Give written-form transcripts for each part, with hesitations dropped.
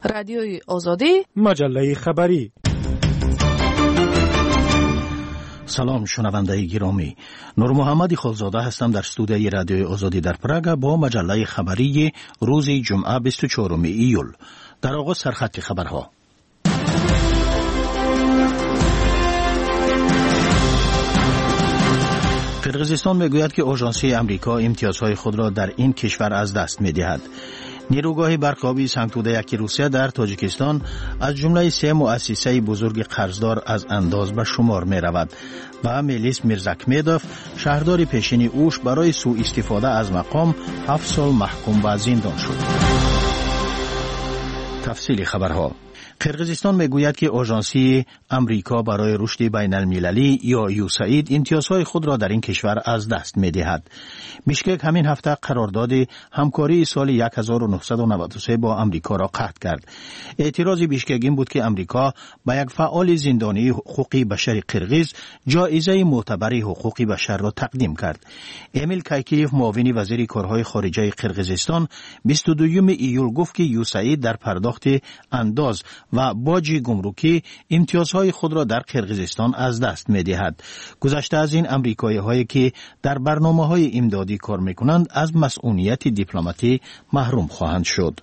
رادیوی آزادی، مجله خبری. سلام شنونده گرامی، نور محمد خالزاده هستم در استودیوی رادیوی آزادی در پراگ با مجله خبری روز جمعه 24 ایول. در آغاز سرخط خبرها. قرقیزستان میگوید که آژانسی امریکا امتیازهای خود را در این کشور از دست می‌دهد. نیروگاه برق‌آبی سنگتوده یکی روسیه در تاجیکستان از جمله 3 مؤسسه بزرگ قرضدار از انداز به شمار می رود و میلیس میرزاکمدوف شهردار پیشین اوش برای سوء استفاده از مقام 7 سال محکوم به زندان شد. تفصیل خبرها. قرقیزستان میگوید که آژانسی امریکا برای رشد بین المللی یا یوساید امتیازهای خود را در این کشور از دست می‌دهد. بیشکک همین هفته قرارداد همکاری سال 1993 با امریکا را قطع کرد. اعتراض بیشکک این بود که امریکا با یک فعال زندانی حقوقی بشر قرقیز جایزه معتبر حقوق بشر را تقدیم کرد. امیل کایکیف معاون وزیر کارهای خارجه قرقیزستان 22 ایول گفت که یوساید در پرداخت انداز و باج گمرکی امتیازهای خود را در قرقیزستان از دست می‌دهد. گذشته از این امریکایی‌هایی که در برنامه‌های امدادی کار می‌کنند از مسئولیت دیپلماتی محروم خواهند شد.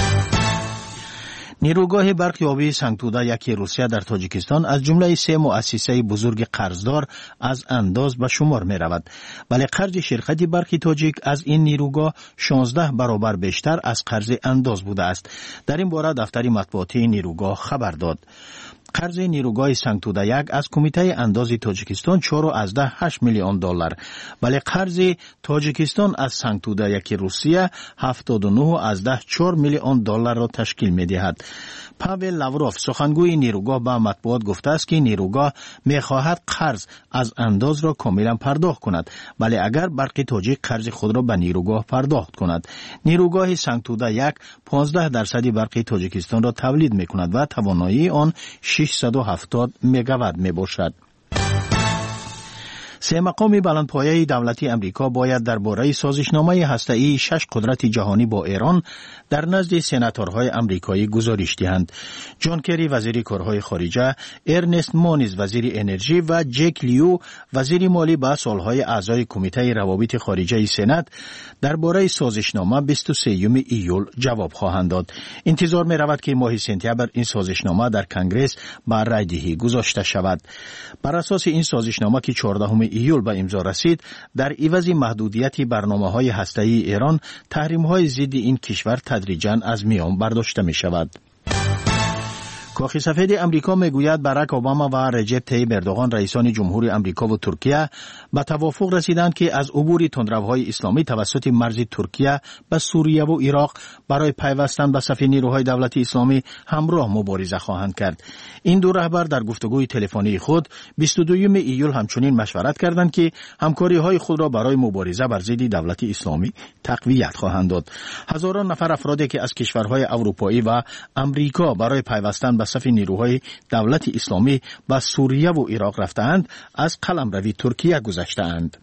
نیروگاه برق‌آبی سنگتوده یکی روسیه در تاجیکستان از جمله 3 مؤسسه بزرگ قرضدار از انداز به شمار می رود. ولی قرض شرکت برق تاجیک از این نیروگاه 16 برابر بیشتر از قرض انداز بوده است. در این باره دفتر مطبوعاتی نیروگاه خبر داد. قرض نیروگاه سنگتوده یک از کمیته انداز تاجیکستان 4.8 میلیون دلار، ولی قرض تاجیکستان از سنگتوده یک روسیه 79.4 میلیون دلار را تشکیل می‌دهد. پاول لاوروف سخنگوی نیروگاه به مطبوعات گفته است که نیروگاه می‌خواهد قرض از انداز را کاملا پرداخت کند، ولی اگر برق تاجیک قرض خود را به نیروگاه پرداخت کند. نیروگاه سنگتوده یک 15% برق تاجیکستان را تولید می‌کند و توانایی آن 670 مگاوات می باشد. 3 مقام بلندپایه دولتی امریکا باید درباره سازشنامه هسته‌ای 6 قدرت جهانی با ایران در نزد سناتورهای امریکایی گزارش دهند. جان کری وزیر کارهای خارجه، ارنست مونیز وزیر انرژی و جک لیو وزیر مالی به سالهای اعضای کمیته روابط خارجه سنا درباره سازشنامه 23 ایول جواب خواهند داد. انتظار می رود که ماه سپتامبر این سازشنامه در کنگره به رایدهی گذاشته شود. بر اساس این سازشنامه که 14 ایول به امضا رسید، در عوض محدودیت برنامه‌های هسته‌ای ایران، تحریم‌های ضد این کشور تدریجاً از میان برداشته می‌شود. کاخ سفید امریکا میگوید باراک اوباما و رجب طیب اردوغان رئیسان جمهوری امریکا و ترکیه به توافق رسیدند که از عبور تندروهای اسلامی توسط مرز ترکیه به سوریه و عراق برای پیوستن به صف نیروهای دولت اسلامی همراه مبارزه خواهند کرد. این دو رهبر در گفتگوی تلفنی خود 22 ایول همچنین مشورت کردند که همکاری‌های خود را برای مبارزه بر ضد دولت اسلامی تقویت خواهند داد. هزاران نفر افرادی که از کشورهای اروپایی و امریکا برای پیوستن به صف نیروهای دولت اسلامی به سوریه و عراق رفتند از قلمروی ترکیه گذشتند.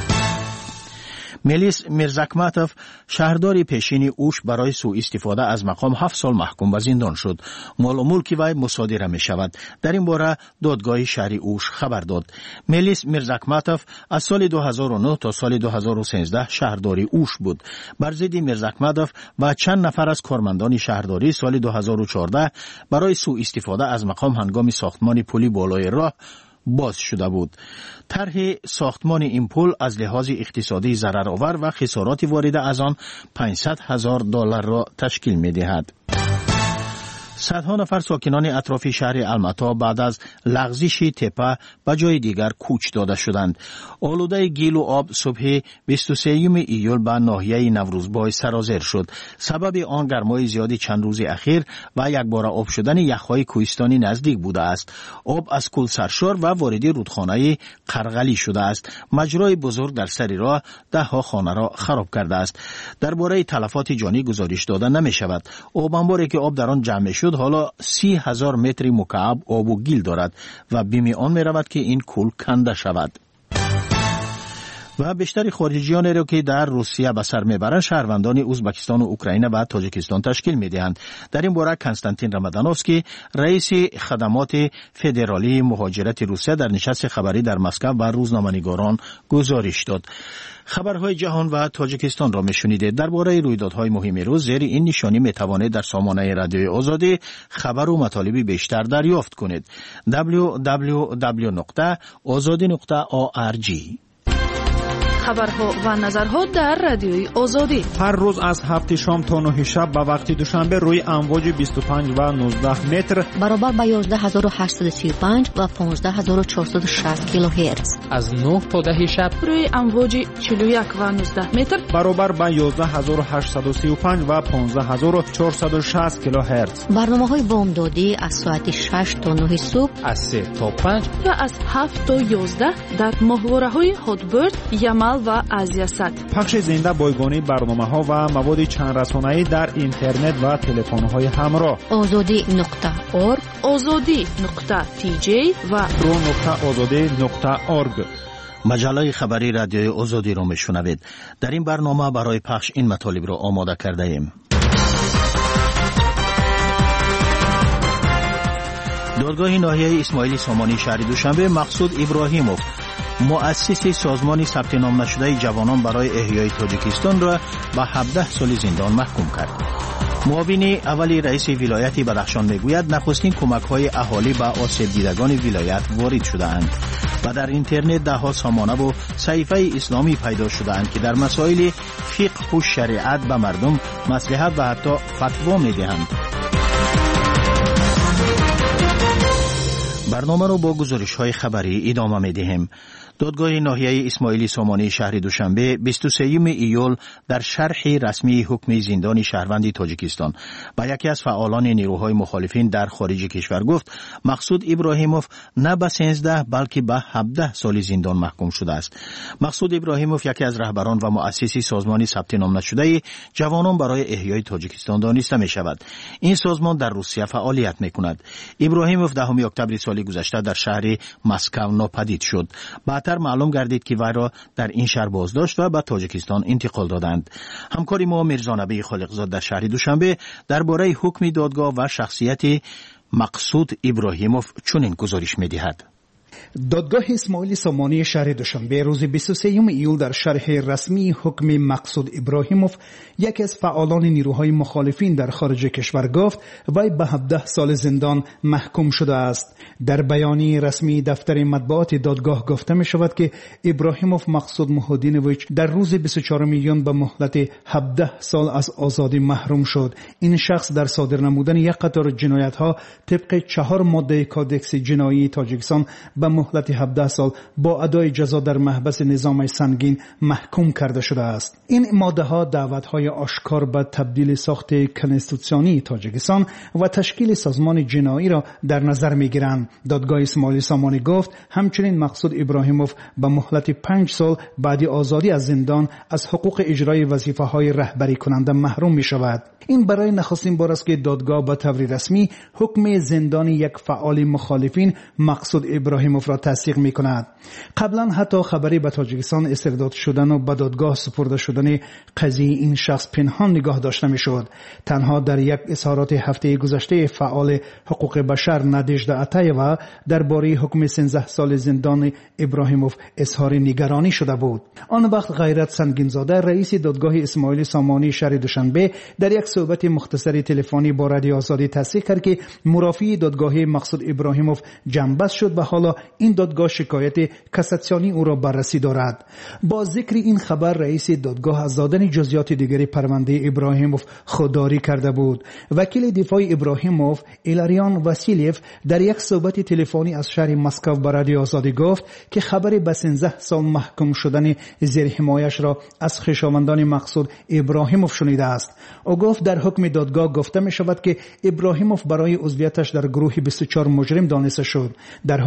میلیس میرزاکمدوف شهردار پیشین اوش برای سوء استفاده از مقام 7 سال محکوم به زندان شد. مال و ملک وی مصادره می شود. در این باره دادگاه شهری اوش خبر داد. میلیس میرزاکمدوف از سال 2009 تا سال 2013 شهرداری اوش بود. بر ضد میرزاکمدوف و چند نفر از کارمندان شهرداری سال 2014 برای سوء استفاده از مقام هنگام ساختمان پلی بالای راه باز شده بود. طرح ساختمان این پل از لحاظ اقتصادی ضررآور و خسارات وارده از آن 500,000 دلار را تشکیل می دهد. صدها نفر ساکنان اطراف شهر المتا بعد از لغزش تپه به جای دیگر کوچ داده شدند. آلوده گل و آب صبح 23 ایول به ناحیه نوروزبای سرازیر شد. سبب آن گرمای زیادی چند روز اخیر و یک بار آب شدن یخهای کوهستانی نزدیک بوده است. آب از کل سرشار و وارد رودخانه قرغلی شده است. مجرای بزرگ در سر راه 10 خانه را خراب کرده است. درباره تلفات جانی گزارش داده نمی شود. آب انباری که آب در آن جمع شد حالا 30,000 متر مکعب آب و گل دارد و بیم آن می رود که این کل کنده شود. و بیشتر خارجیانی را که در روسیه به سر میبرند شهروندان ازبکستان و اوکراین و تاجیکستان تشکیل میدهند. در این باره کنستانتین رمضانوفسکی رئیس خدمات فدرالی مهاجرت روسیه در نشست خبری در مسکو و روزنامه‌نگاران گزارش داد. خبرهای جهان و تاجیکستان را میشنیدید. درباره رویدادهای مهم روز زیر این نشانی میتوانید در سامانه رادیوی آزادی خبر و مطالب بیشتر دریافت کنید. www.azadi.org. خبرها و نظرها در رادیوی آزادی هر روز از 7 شام تا 9 شب به وقت دوشنبه روی امواج 25 و 19 متر برابر با 11835 و 15460 کیلوهرتز. از 9 تا 10 شب روی امواج 41 و 19 متر برابر با 11835 و 15460 کیلوهرتز. برنامه‌های بامدادی از ساعت 6 تا 9 صبح، از 3 تا 5 و از 7 تا 11 در ماهواره‌های هاتبرد، یمل و آزیاسات. پخش زنده بایگانی برنامه‌ها و مواد چند رسانه‌ای در اینترنت و تلفن‌های همراه. azadi.org، azadi.tj و pro.azadi.org. مجله خبری رادیوی آزادی را میشنوید. در این برنامه برای پخش این مطالب را آماده کرده ایم. دادگاه ناحیه اسماعیلی سامانی شهر دوشنبه مقصود ابراهیموف مؤسس سازمان ثبت نام نشده جوانان برای احیای تاجیکستان را به 17 سال زندان محکوم کرد. معاون اولی رئیس ولایت بدخشان میگوید نخستین کمک‌های اهالی به آسیب دیدگان ولایت وارد شده‌اند و در اینترنت ده‌ها سامانه و صحیفه اسلامی پیدا شده‌اند که در مسائل فقه و شریعت به مردم مصلحت و حتی فتوا می‌دهند. برنامه رو با گزارش‌های خبری ادامه می‌دهیم. دادگاه ناحیه اسماعیلی سامانی شهر دوشنبه 23 ایول در شرح رسمی حکم زندان شهروند تاجیکستان با یکی از فعالان نیروهای مخالفین در خارج کشور گفت مقصود ابراهیموف نه به 13 بلکه به 17 سال زندان محکوم شده است. مقصود ابراهیموف یکی از رهبران و مؤسس سازمان ثبت نام نشده جوانان برای احیای تاجیکستان دانسته می شود. این سازمان در روسیه فعالیت می کند. ابراهیموف 10 اکتبر سال گذشته در شهر مسکو ناپدید شد. بعدتر معلوم گردید که وی را در این شهر بازداشت و به تاجیکستان انتقال دادند. همکاری ما میرزا نبی خالقزاد در شهر دوشنبه درباره حکم دادگاه و شخصیت مقصود ابراهیموف چنین گزارش می‌دهد. دادگاه اسماعیلی سامانی شهر دوشنبه روز 23 ایول در شرح رسمی حکم مقصود ابراهیموف یکی از فعالان نیروهای مخالفین در خارج کشور گفت وی به 17 سال زندان محکوم شده است. در بیانیه رسمی دفتر مطبوعات دادگاه گفته می شود که ابراهیموف مقصود محمدینویچ در روز 24 میلیون به مهلت 17 سال از آزادی محروم شد. این شخص در صادر نمودن یک قطار جنایت ها طبق 4 ماده کادکس جنایی تاجیکستان به مهلت 17 سال با ادای جزا در محبس نظام سنگین محکوم کرده شده است. این ماده ها دعوت های آشکار به تبدیل ساخت کنستیتوسیونی تاجیکستان و تشکیل سازمان جنایی را در نظر می گیرند. دادگاه اسماعیلی سامانی گفت همچنین مقصود ابراهیموف به مهلت 5 سال بعد آزادی از زندان از حقوق اجرای وظیفه های رهبری کننده محروم می شود. این برای نخستین بار است که دادگاه به طور رسمی حکم زندان یک فعال مخالفین مقصود ابراهیموف را تصدیق می کند. قبلا حتی خبری به تاجیکستان استرداد شدن و به دادگاه سپرده شدن قضیه این شخص پنهان نگاه داشته می شد. تنها در یک اظهارات هفته گذشته فعال حقوق بشر نادژدا اتایوا درباره حکم 13 سال زندان ابراهیموف اظهار نگرانی شده بود. آن وقت غیرت سنگینزاده رئیس دادگاه اسماعیلی سامانی شهر دوشنبه در یک صحبت مختصری تلفنی با رادیو آزادی تصدیق کرد که مرافعی دادگاه مقصود ابراهیموف جنبست شد و حالا این دادگاه شکایت کاساسیونی او را بررسی دارد. با ذکر این خبر رئیس دادگاه از دادن جزئیات دیگری پرونده ابراهیموف خودداری کرده بود. وکیل دفاع ابراهیموف ایلاریان واسیلیف در یک صحبت تلفنی از شهر مسکو با رادیو آزادی گفت که خبر به 13 سال محکوم شدن زیر حمایش را از خویشاوندان مقصود ابراهیموف شنیده است. او گفت در حکم دادگاه گفته می شود که ابراهیموف برای عضویتش در گروه 24 مجرم دانسته شد، در حالی که به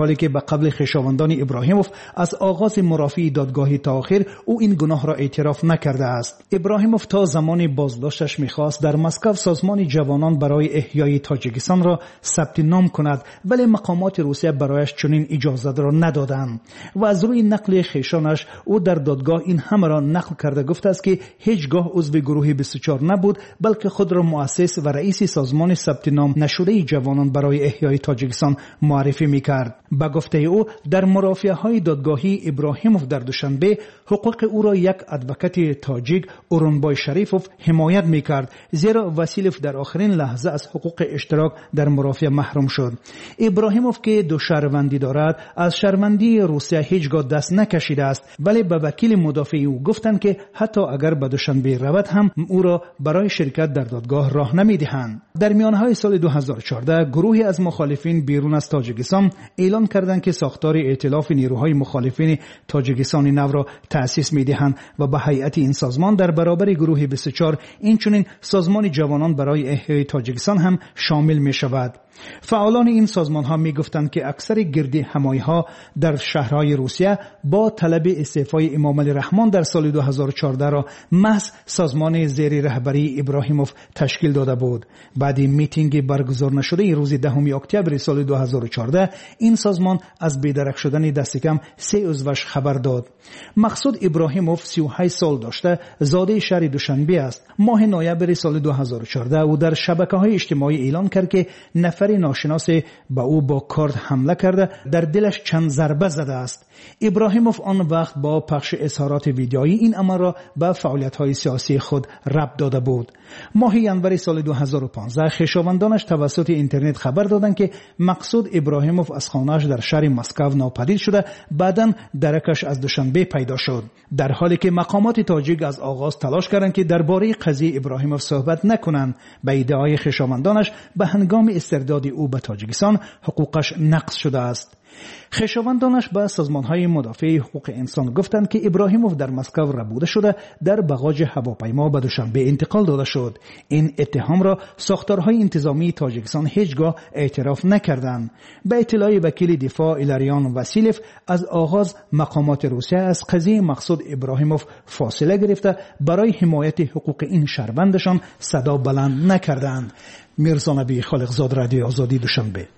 قبل خویشاوندان ابراهیموف از آغاز مرافعه دادگاهی تا آخر او این گناه را اعتراف نکرده است. ابراهیموف تا زمان بازداشتش می‌خواست در مسکو سازمان جوانان برای احیای تاجیکستان را ثبت نام کند، ولی مقامات روسیه برایش چنین اجازه را ندادند و از روی نقل خویشانش او در دادگاه این همه را نقل کرده گفته است که هیچگاه عضو گروه 24 نبود، بلکه خود را مؤسس و رئیس سازمان ثبت نام نشده جوانان برای احیای تاجیکستان معرفی می‌کرد. با گفته او در مرافعه‌های دادگاهی ابراهیموف در دوشنبه حقوق او را یک ادوکات تاجیک اورونبای شریفوف حمایت می‌کرد، زیرا واسیلف در آخرین لحظه از حقوق اشتراک در مرافعه محروم شد. ابراهیموف که دو شهروندی دارد از شهروندی روسیه هیچگاه دست نکشیده است، ولی به وکیل مدافع او گفتند که حتی اگر به دوشنبه رود هم او را برای شرکت در دادگاه راه نمی‌دهند. در میانهای سال 2014 گروهی از مخالفین بیرون از تاجیکستان اعلان کردند که ساختار ائتلاف نیروهای مخالفین تاجیکستان نو را تأسیس می‌دهند و به هیئت این سازمان در برابر گروه 24 اینچنین سازمان جوانان برای احیای تاجیکستان هم شامل می‌شود. فعالان این سازمان‌ها می‌گفتند که اکثر گردی همایی‌ها در شهرهای روسیه با طلب استعفای امام علی رحمان در سال 2014 را محض سازمان زیر رهبری ابراهیموف تشکیل داده بود. بعد میتینگ برگزار نشده روز 10 اکتبر سال 2014 این سازمان از بیدرک شدن دست کم 3 عضوش خبر داد. مقصود ابراهیموف 38 سال داشته، زاده شهر دوشنبه است. ماه نوامبر سال 2014 او در شبکه‌های اجتماعی اعلان کرد که نفر ناشناس به او با کارد حمله کرده، در دلش چند ضربه زده است. ابراهیموف آن وقت با پخش اظهارات ویدیویی این امر را به فعالیت‌های سیاسی خود ربط داده بود. ماه ژانویه سال 2015 خویشاوندانش توسط اینترنت خبر دادند که مقصود ابراهیموف از خانه‌اش در شهر مسکو ناپدید شده، بعداً درکش از دوشنبه پیدا شد. در حالی که مقامات تاجیک از آغاز تلاش کردند که درباره قضیه ابراهیموف صحبت نکنند، به ادعای خویشاوندانش به هنگام استرداد او به تاجیکستان حقوقش نقض شده است. خویشاوندانش به سازمان‌های مدافع حقوق انسان گفتند که ابراهیموف در مسکو ربوده شده در بغاج هواپیما به دوشنبه انتقال داده شد. این اتهام را ساختارهای انتظامی تاجیکستان هیچگاه اعتراف نکردند. به اطلاع وکیل دفاع ایلاریان واسیلف از آغاز مقامات روسیه از قضیه مقصود ابراهیموف فاصله گرفته برای حمایت حقوق این شهروندشان صدا بلند نکردند. میرزا نبی خالقزاد، رادیو آزادی، دوشنبه.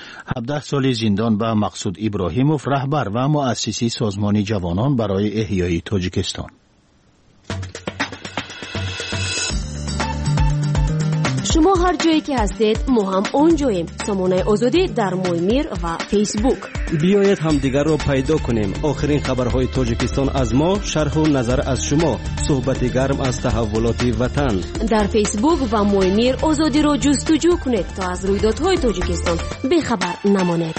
17 سال زندان به مقصود ابراهیموف، رهبر و مؤسسی سازمان جوانان برای احیای تاجیکستان. شما هر جایی که هستید ما هم اونجاییم. سامانه آزادی در مویمیر و فیسبوک. بیایید هم دیگر را پیدا کنیم. آخرین خبرهای تاجیکستان از ما، شرح و نظر از شما، صحبت گرم از تحولات وطن. در فیسبوک و مویمیر آزادی را جستجو کنید تا از رویدادهای تاجیکستان بیخبر نمانید.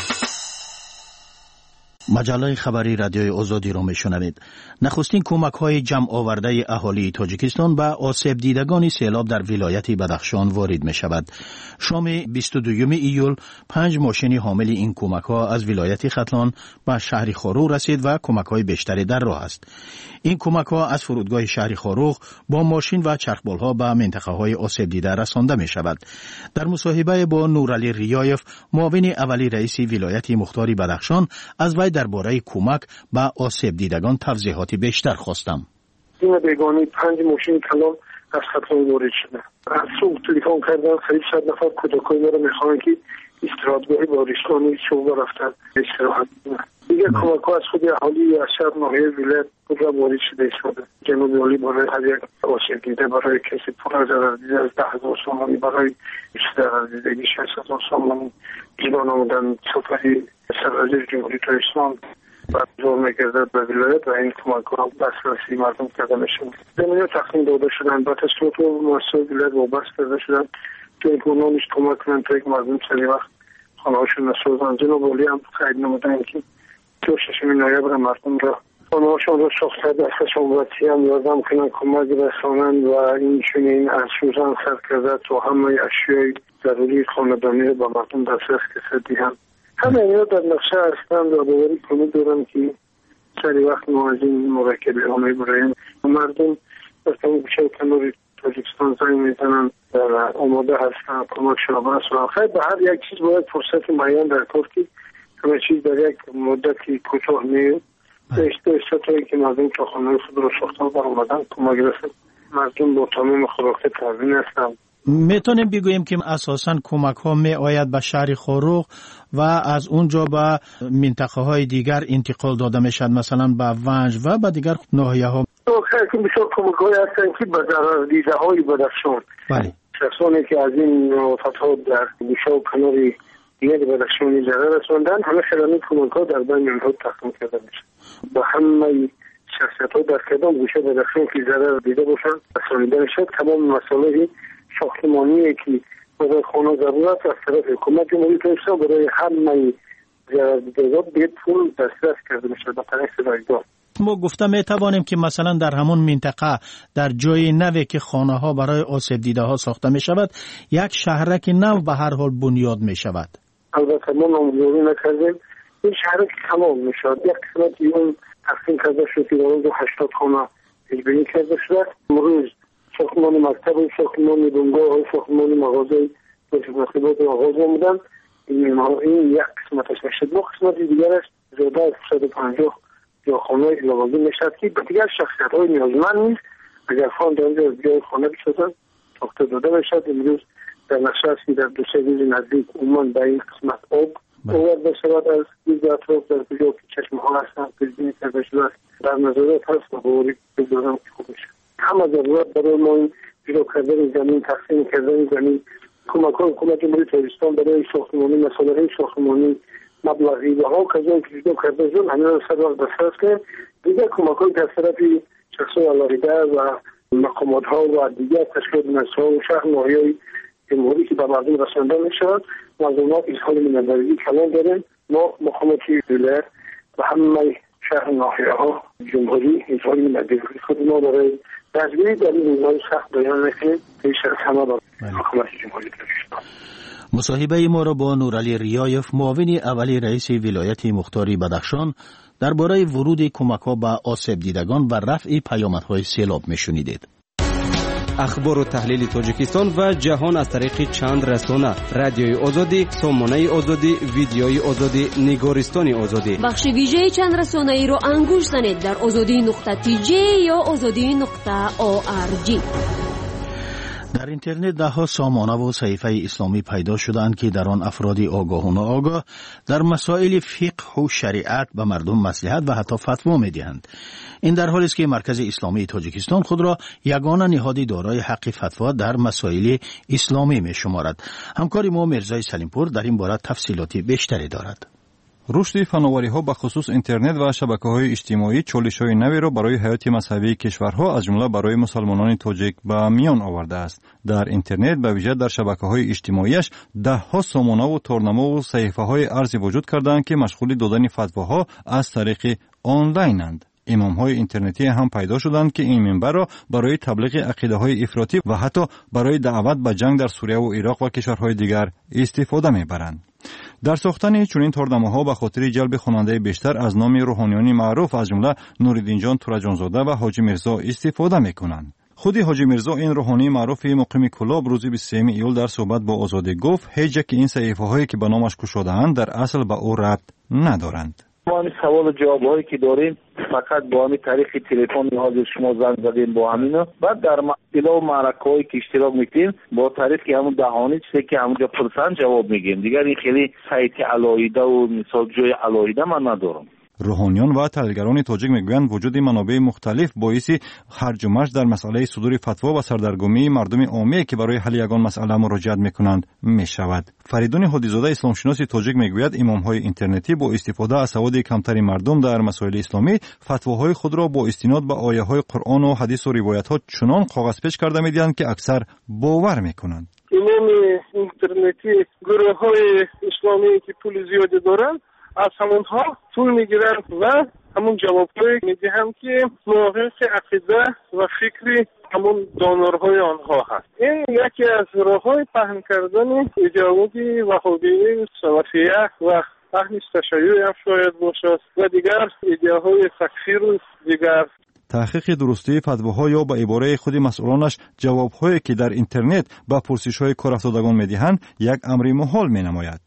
مجله خبری رادیوی آزادی را میشنوید. نخستین کمک‌های جمع آورده اهالی تاجیکستان به آسیب دیدگان سیلاب در ولایت بدخشان وارد می‌شود. شام 22 ایول 5 ماشین حامل این کمک‌ها از ولایت ختلان به شهر خاروغ رسید و کمک‌های بیشتری در راه است. این کمک‌ها از فرودگاه شهر خاروغ با ماشین و چرخبال‌ها به منطقه‌های آسیب دیده رسانده می‌شود. در مصاحبه با نورعلی ریایف، معاون اولی رئیس ولایت مختار بدخشان، از وی درباره کمک به آسیب دیدگان توضیحات بیشتر خواستم. این بیگانی 5 ماشین کلان از ختلان وارد شده. از صبح تلفن کردن قریب 100 نفر کودکای ما رو میخوان که استراحتگاه بارستانی صبح رفتن استراحت کنن. دیگه کمک‌ها از خود اهالی از شهر ناحیه ولایت خود را وارد شده ایستاده. جناب عالی برای هر یک آسیب دیده، برای کسی پول ضرر دیده از 10,000 سومانی، برای ضرر دیدگی 60,000 سومانی ایران آمدن سفری سرازیر جمهوری اسلامی برگزار می‌گردد به ولایت و این کمک‌ها دسترسی مردم کرده می‌شود. زمینه تقسیم داده شدن، به تصمیمات مؤسسات ولایت وابسته کرده شدن که گونه‌اش کمک کنند تا یک مردم سری وقت خانه‌هاشون نسازند. جناب عالی هم قید نمودند که تا 6 نوامبر مردم را خانه‌هاشون را ساخته دستشان وطی هم یادم کنند کمک رسانند و این چنین از سوزن سر کرده تا همه اشیای ضروری خانه‌دانی را به مردم دسترس دهند. همه اینا در نقشه هستند و باوری کنید دارم که سری وقت ما از این مرکبی ها میبریم. مردم در تمام گوشه و کنار تاجیکستان زنگ میزنند و آماده هستند کمک شما برسونند. خیلی به هر یک چیز باید فرصت معین در کار که همه چیز در یک مدتی کوتاه میاد. استاتایی که مردم تا خانه خود را ساختن بر اومدن کمک رسید. مردم با تمام خوراک تامین هستن. میتونیم بگوییم که اساساً کمک ها می آید به شهر خروغ و از اونجا به منطقه های دیگر انتقال داده می شد، مثلا به ونج و به دیگر ناحیه ها. خیلی بسیار کمک های هستن که به ضرر دیده های بدخشان. بله. شخصانی که از این فتحات در گوشه و کنار دیگر بدخشانی ضرر رساندن، همه خیلی کمک ها در بین اونها تقسیم کرده میشه. با همه شخصیت ها در کدام گوشه بدخشان که ضرر دیده باشن رسانیده میشد. تمام مسائل ساختمانی که برای خانه ضرورت از طرف حکومت جمهوری اسلامی برای همه ضرر دیده به پول دسترس کرده میشه به طریق رایگان. ما گفته می توانیم که مثلا در همون منطقه در جای نوی که خانه ها برای آسیب دیده ها ساخته می شود یک شهرک نو به هر حال بنیاد می شود. البته ما نامگذاری نکردیم. این شهرک تمام می شود. یک قسمتی اون تقسیم کرده شد که در 80 خانه پیش‌بینی کرده شد. امروز ساختمان مکتب و ساختمان بنگاه و ساختمان مغازه مخابرات آغاز نمودن. این یک قسمتش میشد. دو قسمت دیگرش زیاده از 150 یا خانه لوازم میشد که به دیگر شخصیت های نیازمند نیست. اگر خان در اونجا از جای خانه بسازن ساخته داده میشد. امروز در نقشه است که در 2-3 روز نزدیک عموما به این قسمت آب آورده شود از روز اطراف در کجا که چشمه ها هستن پیش‌بینی کرده شده در نظارت هست و باوری بگذارم که خوب میشه. همه ضرورت برای ما این جلو کردن زمین، تقسیم کردن زمین، کمک های حکومت جمهوری تاجیکستان برای ساختمانی، مسائل ساختمانی، مبلغی و ها کجا که جلو کرده شد همین را سر وقت بساز که دیگر کمک های در طرف شخص علاقیده و مقامات ها و دیگر تشکیلات نسل و شهر ناحیه جمهوری که به مردم رسانده می شود. مردمات اظهار میانبرگی کلان داریم. ما مقاماتی ولایت و همه شهر ناحیه ها جمهوری اظهار میانبرگی خود ما برای دستگیری در این روزهای سخت بیان میکنیم که شرط همه با مقامات جمهوری تاجیکستان. مصاحبه ما را با نورعلی ریایف معاون اولی رئیس ولایت مختاری بدخشان درباره ورود کمک‌ها به آسیب دیدگان و رفع پیامدهای سیلاب میشنیدید. اخبار و تحلیل تاجیکستان و جهان از طریق چند رسانه: رادیوی آزادی، سامانه آزادی، ویدیوی آزادی، نگارستان آزادی. بخش ویژه چند رسانه ای رو انگوش زنید در azadi.tj یا azadi.org. در اینترنت ده‌ها سامانه و صحیفه اسلامی پیدا شدند که در آن افرادی آگاه و ناآگاه در مسائل فقه و شریعت به مردم مصلحت و حتی فتوا می‌دهند. این در حالی است که مرکز اسلامی تاجیکستان خود را یگانه نهادی دارای حق فتوا در مسائل اسلامی می‌شمارد. همکار ما مرزای سلیمپور در این باره تفصیلات بیشتری دارد. رشد فناوری‌ها به خصوص اینترنت و شبکه‌های اجتماعی چالش‌های نوی را برای حیات مذهبی کشورها از جمله برای مسلمانان تاجیک به میان آورده است. در اینترنت به ویژه در شبکه‌های اجتماعیش ده‌ها سامانه و تورنمه و صحیفه‌های ارزی وجود کردند که مشغول دادن فتواها از طریق آنلاینند. امام‌های اینترنتی هم پیدا شدند که این منبر را برای تبلیغ عقیده‌های افراطی و حتی برای دعوت به جنگ در سوریه و عراق و کشورهای دیگر استفاده می‌برند. در ساختن چنین تورنمه‌ها به خاطر جلب خواننده بیشتر از نام روحانیان معروف از جمله نوردین جان تورجانزاده و حاجی میرزا استفاده می‌کنند. خود حاجی میرزا این روحانی معروف مقیم کلاب روز 23 ایول در صحبت با آزادی گفت هیچ یک این صحیفه‌هایی که به نامش گشوده‌اند در اصل به او ربط ندارند. ما این سوال و جواب‌هایی که داریم فقط با همین طریق تلفن حاضر شما زنگ زدیم با همینا، بعد در مسائل و معرکه‌هایی که اشتراک می‌کنیم با طریق همون دهانی چیزی که همونجا پرسن جواب میگیم. دیگر این خیلی سایت علایده و مثال جای علایده من ندارم. روحانیان و تحلیلگران تاجیک میگویند وجود منابع مختلف باعث هرج و مرج در مسئله صدور فتوا و سردرگمی مردم عامی که برای حل یگان مسئله مراجعت میکنند میشود. فریدون هادیزاده اسلامشناس تاجیک میگوید امامهای اینترنتی با استفاده از سواد کمتر مردم در مسائل اسلامی فتواهای خود را با استناد به آیه‌های قرآن و حدیث و روایت‌ها چنان کاغذ پیچ کرده میدهند که اکثر باور میکنند. امام اینترنتی گروه‌های اسلامی که پول زیادی دارند از همونها پول میگیرن و همون جوابهایی میدهند که موافق عقیده و فکری همون دانرهای آنها هست. این یکی از راه‌های پهن کردن ایدئولوژی وهابی سلفیه و اهل تشیع هم شاید باشد و دیگر ایده‌های تکفیر و دیگر. تحقیق درستی فتواها یا به عباره خود مسئولانش جوابهایی که در اینترنت به پرسش‌های کار افتادگان میدهند یک امر محال مینماید.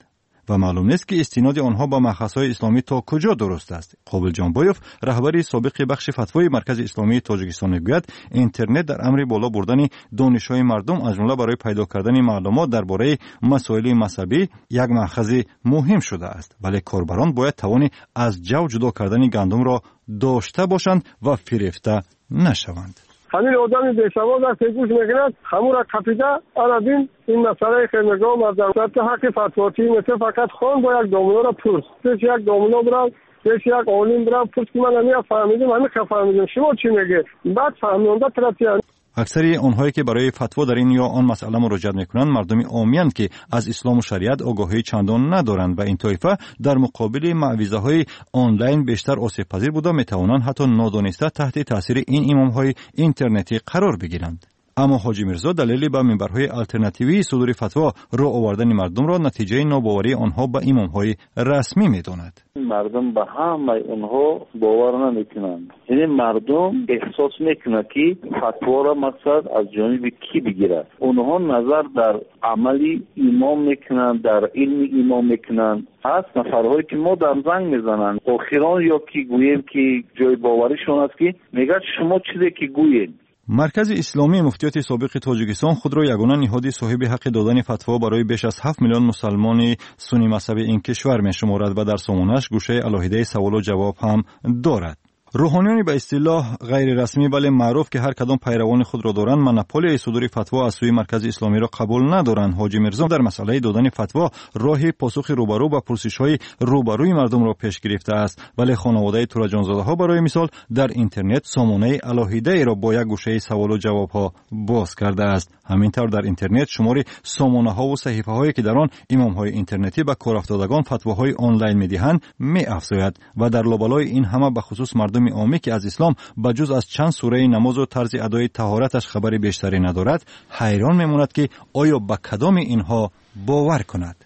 و معلوم نیست که استناد آنها با مأخذهای اسلامی تا کجا درست است. قابل جانبایوف رهبر سابق بخش فتوای مرکز اسلامی تاجیکستان میگوید اینترنت در امر بالا بردن دانش‌های مردم از جمله برای پیدا کردن معلومات درباره مسائل مذهبی یک مأخذ مهم شده است، ولی کاربران باید توان از جو جدا کردن گندم را داشته باشند و فریفته نشوند. همین آدمی بی‌سواد است که گوش می‌کند همون را کپیده آنابین این مسئله خیمگاه مردم در حق فتواتی مثل فقط خان با یک دامنو را پرس پیش یک دامنو برم پیش یک عالم برم پرس که من همین فهمیدم همین که فهمیدم شما چی میگه بعد فهمیدم ترتیب. اکثر آنهایی که برای فتوا در این یا آن مسئله مراجعه میکنند مردمی عامی‌اند که از اسلام و شریعت آگاهی چندان ندارند و این طایفه در مقابل معوضه‌های آنلاین بیشتر آسیب پذیر بوده میتوانند حتی نادانسته تحت تاثیر این امام‌های اینترنتی قرار بگیرند. اما حاجی میرزا دلیلی به منبرهای الटरनेटिوی صدور فتوا رو آوردن مردم را نتیجه ناباوری آنها به امام‌های رسمی میداند. مردم به همه اونها باور نمیکنند. یعنی مردم احساس میکنند که فتوا را مقصد از جانب کی بگیرد. اونها نظر در عملی امام میکنند، در علم امام میکنند. هست نفرهایی که ما در زنگ میزنند آخران یا کی گوییم که جای باوریشون است که میگه شما چیزی که گویید. مرکز اسلامی مفتیات سابق تاجیکستان خود را یگانه نهاد صاحب حق دادن فتوا برای بیش از 7 میلیون مسلمان سنی مذهبی این کشور می‌شمارد و در سامانه‌اش گوشه علاهیده سوال و جواب هم دارد. روحانیانی به اصطلاح غیر رسمی ولی معروف که هر کدام پیروان خود را دارند مناپولی صدور فتوا از سوی مرکز اسلامی را قبول ندارند. حاجی میرزا در مسئله دادن فتوا راه پاسخ روبرو به پرسش‌های روبروی مردم را پیش گرفته است، ولی خانواده تورجانزاده‌ها برای مثال در اینترنت سامانه علاهیده را با یک گوشه سوال و جواب‌ها باز کرده است. همینطور در اینترنت شمار سامانه‌ها و صحیفه‌هایی که در آن امام‌های اینترنتی به کار افتادگان فتواهای آنلاین می‌دهند می‌افزاید و در لابلای این همه به خصوص مردم عامی که از اسلام بجز از چند سوره نماز و طرز ادای طهارتش خبری بیشتری ندارد حیران میماند که آیا به کدام اینها باور کند.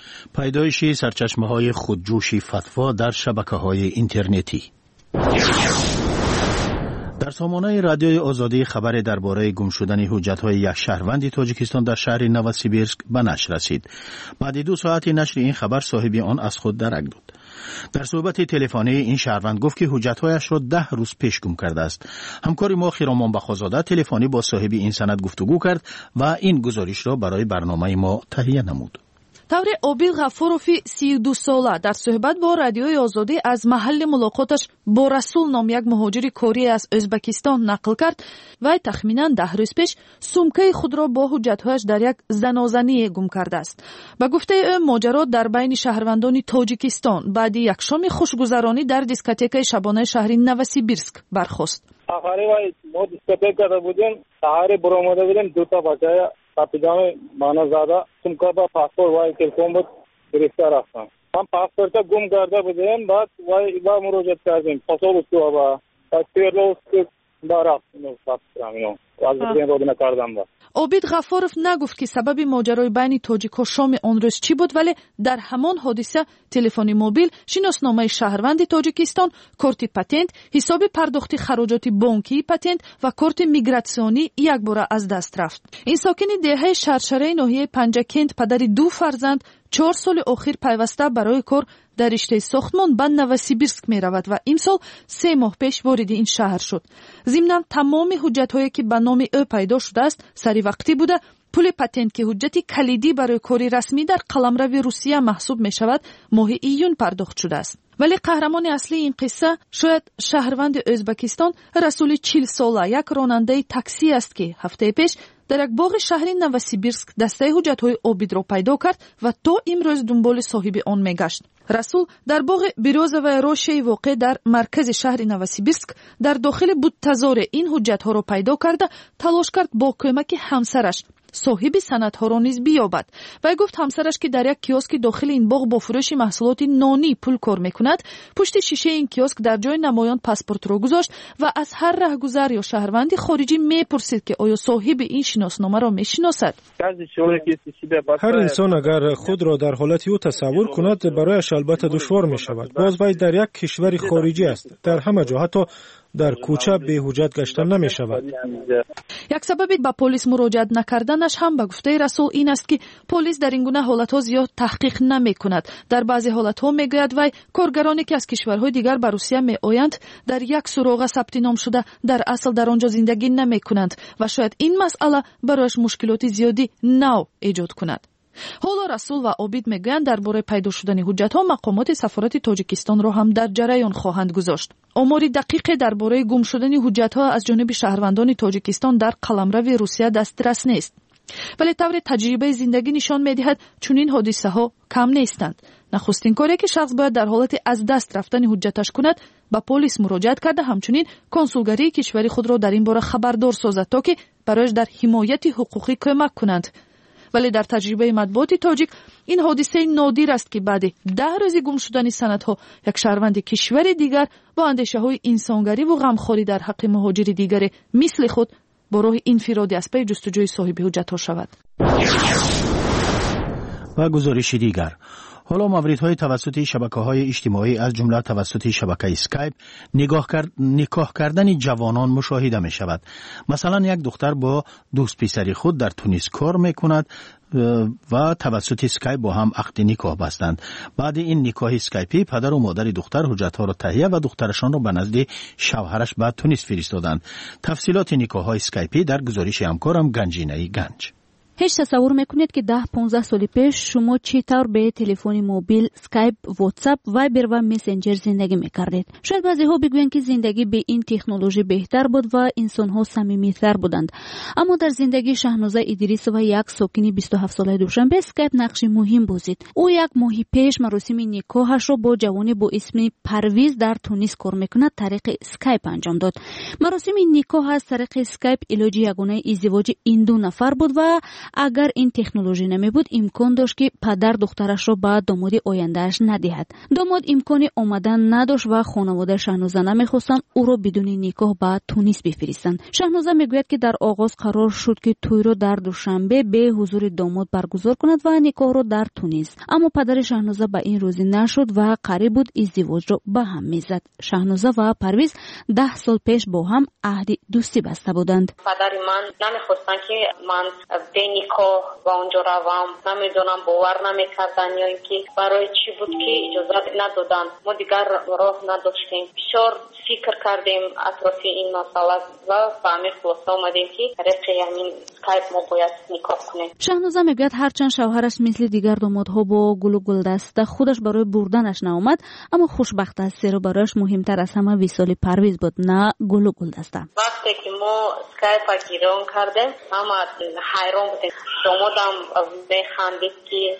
پیدایش سرچشمه‌های خودجوش فتوا در شبکه‌های اینترنتی. در سامانه رادیوی آزادی خبر درباره گم شدن حجت‌های یک شهروند تاجیکستان در شهر نوسیبیرسک به نشر رسید. بعد 2 ساعت نشر این خبر صاحب آن از خود درک داد. در صحبت تلفنی این شهروند گفت که حجت‌هایش را 10 روز پیش گم کرده است. همکار ما خیرامان بخازاده تلفنی با صاحب این سند گفتگو کرد و این گزارش را برای برنامه ما تهیه نمود. тавре Обил Ғафурови 32 сола дар суҳбат бо радиои озодӣ аз маҳалли мулоқоташ бо Расул ном як муҳоҷири корӣ аз Ӯзбекистон нақл кард. Вай тахминан 10 рӯз пеш сумкаи худро бо ҳуҷҷатҳояш дар як занозание гум кардааст. Ба гуфтаи ӯ моҷаро дар байни шаҳрвандони Тоҷикистон баъди якшоми хушгузаронӣ дар дискотекаи шабонаи шаҳри Новосибирск бархост. آخری وای ما دیسکوتک کرده بودیم سحری برآمده بودیم 2 تا بچه کاپیتان مانا زاده سمکا با پاسپورت وای تلفن بود گرفته رفتن هم پاسپورت گم کرده بودیم بعد وای با مراجعه کردیم پاسپورت تو با پیرلوس برافت نو از این رو نکردم با Обид Ғафуров нагуфт ки сабаби моҷарои байни тоҷикҳо шоми он рӯз чӣ буд, вале дар ҳамон ҳодиса телефони мобил, шиносномаи шаҳрванди Тоҷикистон, корти патент, ҳисоби пардохти хароҷоти бонкии патент ва корти мигратсионӣ якбора аз даст рафт. Ин сокини деҳаи Шаршараи ноҳияи Панҷакент падари 2 фарзанд 4 соли охир пайваста барои кор дар риштаи сохтмон ба Новосибирск меравад ва имсол 3 моҳ пеш вориди ин шаҳр шуд. Зимнан тамоми ҳуҷҷатҳое ки ба номи ӯ пайдо шудааст саривақтӣ буда, пули патент ки ҳуҷҷати калидӣ барои кори расмӣ дар қаламрави Русия маҳсуб мешавад моҳи июн пардохт шудааст. вале қаҳрамони аслии ин қисса шояд шаҳрванди Ӯзбекистон Расули 40 сола як ронандаи такси аст ки ҳафтаи пеш дар як боғи шаҳри Новосибирск дастаи ҳуҷҷатҳои Обидро пайдо кард ва то имрӯз дунболи соҳиби он мегашт. Расул дар боғи Бирёзоваи рошияи воқеъ дар маркази шаҳри Новосибирск дар дохили будтазоре ин ҳуҷҷатҳоро пайдо карда талош кард бо кӯмаки ҳамсараш соҳиби санадҳоро низ биёбад. Вай гуфт ҳамсараш ки дар як киоски дохили ин боғ бо фурӯши маҳсулоти нонӣ пул кор мекунад, пушти шишаи ин киоск дар ҷои намоён паспортро гузошт ва аз ҳар раҳгузар ё шаҳрванди хориҷӣ мепурсид ки оё соҳиби ин шиносномаро мешиносад. ҳар инсон агар худро дар ҳолати ӯ тасаввур кунад барояш албатта душвор мешавад. боз вай дар як кишвари хориҷӣ аст. дар ҳама ҷо ҳатто در کوچه بی حجت گشتن نمی شود. یک سببی با پلیس مراجعت نکردنش هم به گفته رسول این است که پلیس در این گونه حالت‌ها زیاد تحقیق نمی کند. در بعضی حالت‌ها میگوید وی کارگرانی که از کشورهای دیگر به روسیه می آیند در یک سراغ ثبت نام شده در اصل در آنجا زندگی نمی کنند و شاید این مسئله برایش مشکلات زیادی نو ایجاد کند. حالا رسول و عابد میگویند درباره پیدا شدن حجت‌ها مقامات سفارت تاجیکستان را هم در جریان خواهند گذاشت. آمار دقیق درباره گم شدن حجت‌ها از جانب شهروندان تاجیکستان در قلمرو روسیه دسترس نیست. ولی طور تجربه زندگی نشان می‌دهد چنین حادثه‌ها کم نیستند. نخستین کاری که شخص باید در حالت از دست رفتن حجتش کند با پلیس مراجعت کرده همچنین کنسولگری کشوری خود را در این باره خبردار سازد تا که برایش در حمایت حقوقی کمک کنند. ولی در تجربه مطبوعات تاجیک این حادثه نادر است که بعد 10 روز گم شدن سندها یک شهروند کشور دیگر با اندیشه‌های انسانگری و غمخواری در حق مهاجر دیگر مثل خود با راه انفرادی از پی جستجوی صاحب حجت‌ها شود. و گزارش دیگر، حالا موردهای توسط شبکه‌های اجتماعی از جمله توسط شبکه اسکایپ نکاح کردن جوانان مشاهده می شود. مثلا یک دختر با دوست پسری خود در تونس کار می کند و توسط اسکایپ با هم عقد نکاح بستند. بعد این نکاح اسکایپی پدر و مادر دختر حجت‌ها را تهیه و دخترشان را به نزد شوهرش به تونس فرستادند. تفصیلات نکاح‌های اسکایپی در گزارش همکارم گنجینه گنج. هیچ تصور میکنید که 10-15 سال پیش شما چطور به تلفن موبیل، اسکایپ، واتساپ، وایبر و مسنجر زندگی میکردید؟ شاید بعضی ها بگویند که زندگی به این تکنولوژی بهتر بود و انسان ها صمیمیتر بودند. اما در زندگی شهنازه ادریس و یک ساکن 27 ساله دوشنبه اسکایپ نقش مهم بازید. او یک ماه پیش مراسم نکاحش را با جوانی با اسم پرویز در تونس کار میکند طریق اسکایپ انجام داد. مراسم نکاح از طریق اسکایپ علاج یگانه ازدواج این دو نفر بود و اگر این تکنولوژی نمی بود امکان داشت که پدر دخترش را به داماد آیندهش ندهد. داماد امکان آمدن نداشت و خانواده شهنازه نمیخواستند او را بدون نکاح به تونس بفرستند. شهنازه میگوید که در آغاز قرار شد که توی را در دوشنبه به حضور داماد برگزار کند و نکاح را در تونس، اما پدر شهنازه به این راضی نشد و قریب بود ازدواج را به هم میزد. شهنازه و پرویز 10 سال پیش با هم عهد دوستی بسته بودند. پدر من نمیخواستن که من نکاح و اونجا روم، نمیدونم باور نمیکردن یا اینکه برای چی بود که اجازه ندادن. ما دیگر راه نداشتیم. بسیار فکر کردیم اطراف این مسئله و به همین خلاصه آمدیم که طریق همین اسکایپ ما باید نکاح کنیم. شهنازه میگوید هرچند شوهرش مثل دیگر دامادها با گل و گلدسته خودش برای بردنش نآمد، اما خوشبخت است زیرا برایش مهمتر از همه وصال پرویز بود، نه گل و گلدسته. وقتی که ما اسکایپ گیران کردیم اما حیران بودیم. دامادم میخندید که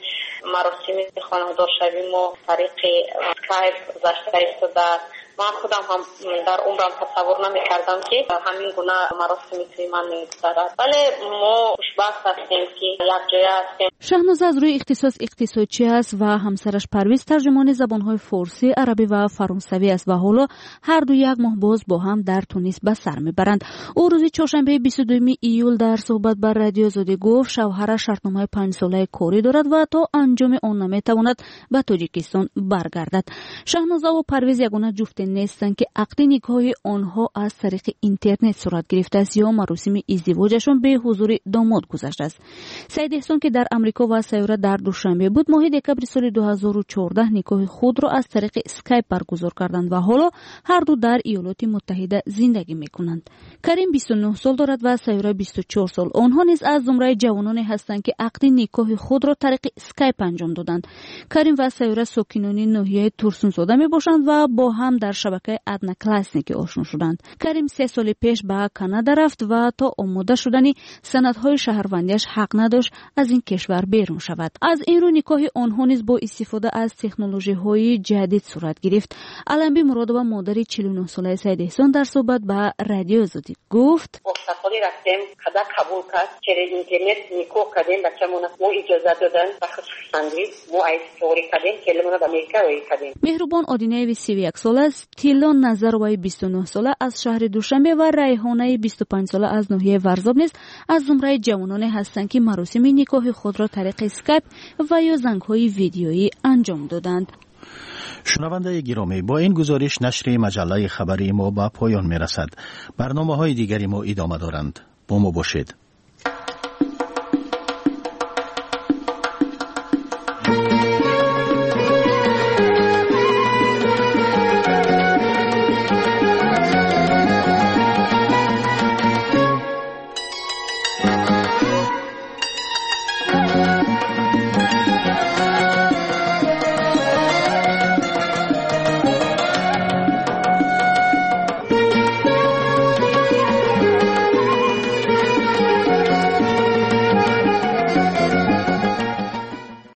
مراسم خانواده شویم و طریق اسکایپ گذشته ایستاده. من خودم هم در عمرم تصور نمی‌کردم که همین گونه مراسمی توی من می‌گذرد. ولی ما خوشبخت هستیم که یک جای هستیم. شهنازه از روی اختصاص اقتصادچی است و همسرش پرویز ترجمان زبان‌های فارسی، عربی و فرانسوی است و حالا هر دو یک ماه باز با هم در تونس به سر می‌برند. او روز چهارشنبه 22 ایول در صحبت با رادیو آزادی گفت شوهرش شرطنامه 5 ساله کاری دارد و تا انجام آن نمی‌تواند به تاجیکستان برگردد. شهنازه و پرویز یگانه جفت نیستند که عقد نکاح آنها از طریق اینترنت صورت گرفته است یا مراسم ازدواجشون به حضور داماد گذشته است. سید احسان که در امریکا و سیاره در دوشنبه بود ماه دکبر سال 2014 نکاح خود را از طریق اسکایپ برگزار کردند و حالا هر دو در ایالات متحده زندگی میکنند. کریم 29 سال دارد و سیاره 24 سال. آنها نیز از زمره جوانانی هستند که عقد نکاح خود را طریق اسکایپ انجام دادند. کریم و سیاره ساکنان ناحیه تورسونزاده میباشند و با هم در شبکه ادنا کلاسنیک آشنا شدند. کریم 3 سال پیش به کانادا رفت و تا آماده شدن سندهای شهروندیش حق نداشت از این کشور بیرون شود. از این رو نکاح آنها نیز با استفاده از تکنولوژی‌های جدید صورت گرفت. علنبی مرادова مادر 49 ساله سید احسان در صحبت با رادیو آزادی گفت: سفاری رفتیم خدا قبول کرد که اینترنت نکاح کردیم بچه‌مون ما اجازه دادن و خصوصاً ما ایستوری کردیم کلمون به امریکا روی کردیم. مهربان آدینه 31 ساله است، تیلان نظروی 29 ساله از شهر دوشنبه و ریحانه 25 ساله از ناحیه ورزاب نیز از زمره جوانان هستند که مراسم نکاح خود را طریق اسکایپ و یا زنگ‌های ویدیویی انجام دادند. شنونده گرامی، با این گزارش نشر مجله خبری ما به پایان می رسد. برنامه های دیگری ما ادامه دارند. با ما باشید.